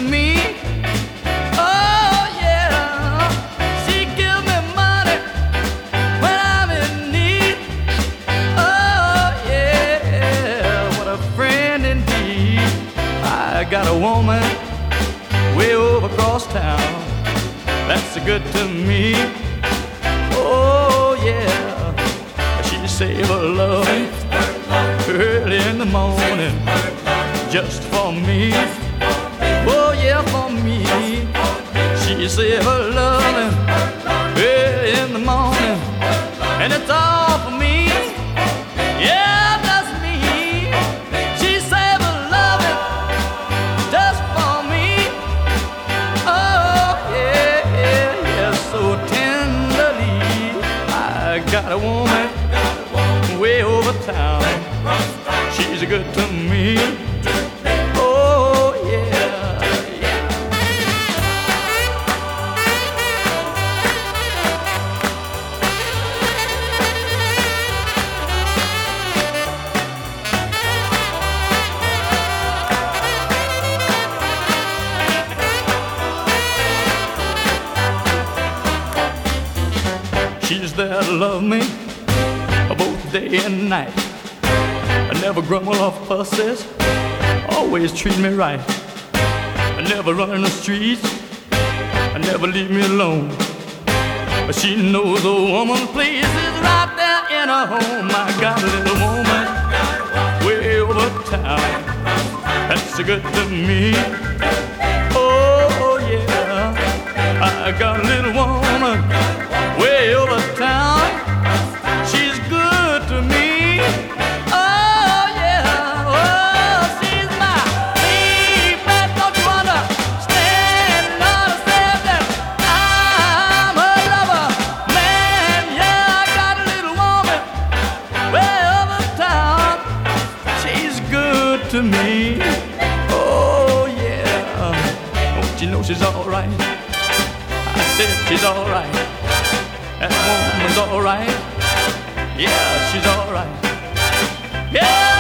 me. Oh yeah, she gives me money when I'm in need. Oh yeah, what a friend indeed. I got a woman way over across town that's good to me. Oh yeah, she save her love early in the morning just for me. Oh yeah, for me. She save her love early in the morning, and it's all for me. Yeah, that's me. She save her love just for me. Oh yeah, yeah, yeah, so tenderly. I got a woman way over town. She's good to me. Oh yeah, yeah. She's there to love me both day and night. I never grumble or fusses, always treat me right. I never run in the streets, I never leave me alone. But she knows a woman's place is right there in her home. I got a little woman way over town that's good to me. Oh yeah, I got a little woman way over town. She's good to me. Oh yeah, oh she's my baby. Don't you understand? Understand that I'm her lover, man. Yeah, I got a little woman way over town. She's good to me. Oh yeah, don't you know she's all right? I said she's all right. That woman's all right. Yeah, she's all right. Yeah.